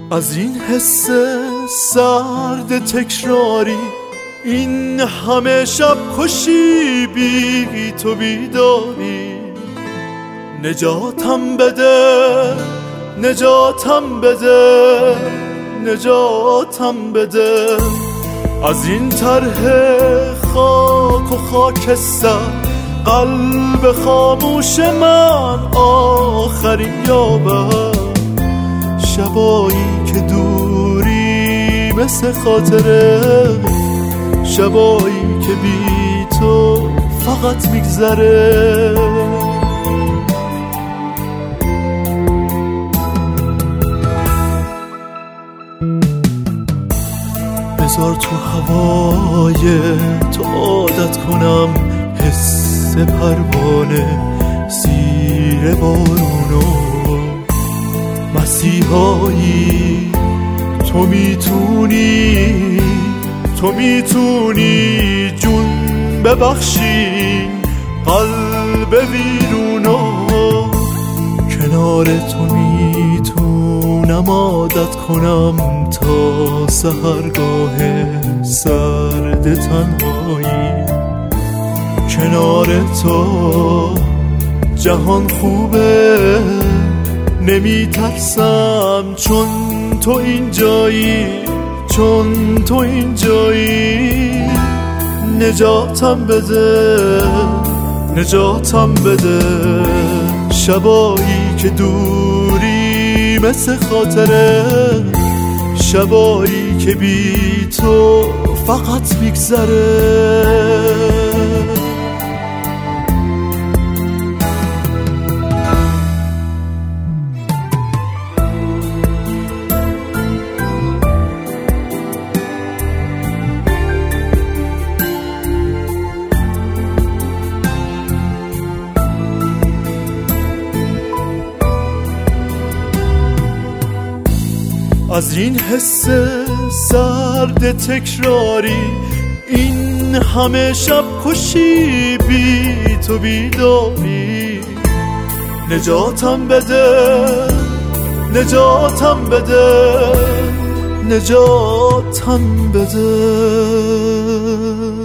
از این حس سرد تکراری، این همه شب کشی بی تو بیداری. نجاتم بده، نجاتم بده، نجاتم بده از این طرح خاک و خاکستر. قلب خاموش من آخرین یابد، شبایی که دوری مثل خاطره، شبایی که بی تو فقط میگذره. بذار تو هوای تو عادت کنم، حس پروانه زیر بارونو. مسیحایی تو میتونی، تو میتونی جون ببخشی قلب ویرونو. کنار تو میتونم عادت کنم تا سحرگاه سرد تنهایی. کنار تو جهان خوبه، نمیترسم چون تو اینجایی، چون تو اینجایی. نجاتم بده، نجاتم بده شبایی که دوری مثل خاطره، شبایی که بی تو فقط میگذره. از این حس سرد تکراری، این همه شب کشی بی تو بیداری. نجاتم بده، نجاتم بده، نجاتم بده.